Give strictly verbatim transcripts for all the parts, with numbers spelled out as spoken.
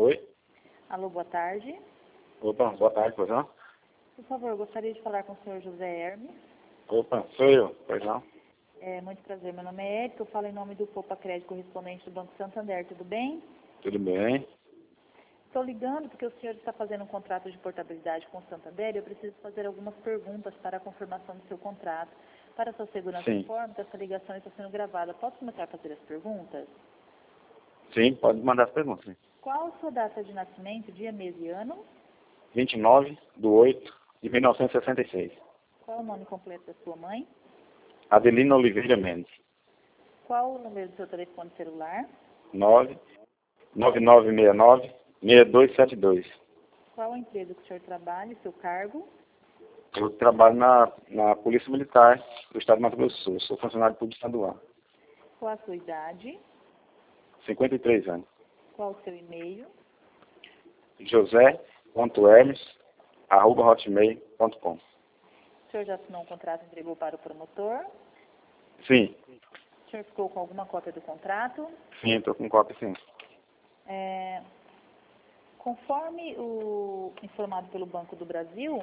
Oi? Alô, boa tarde. Opa, boa tarde, pois não? Por favor, eu gostaria de falar com o senhor José Hermes. Opa, sou eu, pois não? É, muito prazer, meu nome é Érica, eu falo em nome do Poupa Crédito correspondente do Banco Santander, tudo bem? Tudo bem? Estou ligando porque o senhor está fazendo um contrato de portabilidade com o Santander e eu preciso fazer algumas perguntas para a confirmação do seu contrato. Para a sua segurança, Sim. informo que essa ligação está sendo gravada. Posso começar a fazer as perguntas? Sim, pode mandar as perguntas. Sim. Qual a sua data de nascimento, dia, mês e ano? vinte e nove de oito de mil novecentos e sessenta e seis. Qual o nome completo da sua mãe? Adelina Oliveira Mendes. Qual o número do seu telefone celular? nove nove nove seis nove seis dois sete dois. Qual a empresa que o senhor trabalha e seu cargo? Eu trabalho na, na Polícia Militar do Estado de Mato Grosso do Sul. Sou funcionário público estadual. Qual a sua idade? cinquenta e três anos. Qual o seu e-mail? josé ponto hermes arroba hotmail ponto com. O senhor já assinou um contrato e entregou para o promotor? Sim, O senhor ficou com alguma cópia do contrato? sim, estou com cópia sim. É, conforme o informado pelo Banco do Brasil,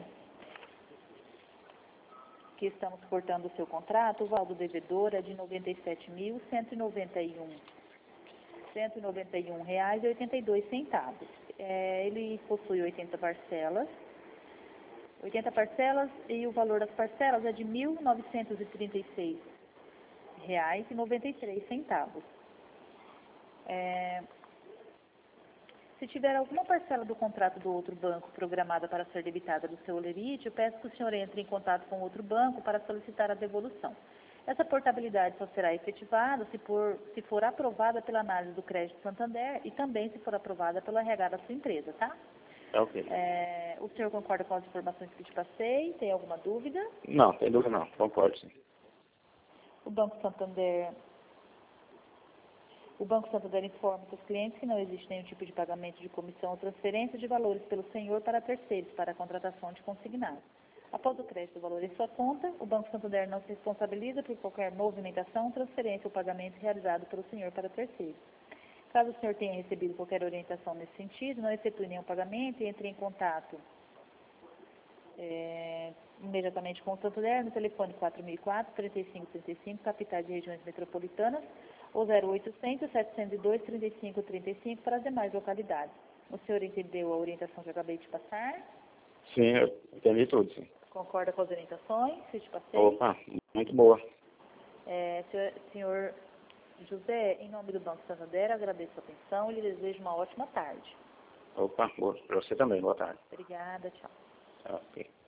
que estamos suportando o seu contrato, o valor do devedor é de noventa e sete mil cento e noventa e um reais e oitenta e dois centavos. É, ele possui oitenta parcelas. oitenta parcelas e o valor das parcelas é de mil novecentos e trinta e seis reais e noventa e três centavos. É, se tiver alguma parcela do contrato do outro banco programada para ser debitada do seu holerite, eu peço que o senhor entre em contato com outro banco para solicitar a devolução. Essa portabilidade só será efetivada se for, se for aprovada pela análise do Crédito Santander e também se for aprovada pelo R H da sua empresa, tá? É ok. É, o senhor concorda com as informações que te passei? Tem alguma dúvida? Não, tem dúvida não. Concordo sim. O Banco Santander, o Banco Santander informa seus clientes que não existe nenhum tipo de pagamento de comissão ou transferência de valores pelo senhor para terceiros para a contratação de consignado. Após o crédito do valor em sua conta, o Banco Santander não se responsabiliza por qualquer movimentação, transferência ou pagamento realizado pelo senhor para terceiros. Caso o senhor tenha recebido qualquer orientação nesse sentido, não efetue nenhum pagamento e entre em contato é, imediatamente com o Santander no telefone quatro mil e quatro, trinta e cinco trinta e cinco, capitais e regiões metropolitanas, ou zero oitocentos, setecentos e dois, trinta e cinco trinta e cinco para as demais localidades. O senhor entendeu a orientação que eu acabei de passar? Sim, eu entendi tudo, sim. Concorda com as orientações que eu te passei? Opa, muito boa. É, senhor, senhor José, em nome do Banco Santander, agradeço a atenção e lhe desejo uma ótima tarde. Opa, boa. Para você também, boa tarde. Obrigada, tchau. Ok.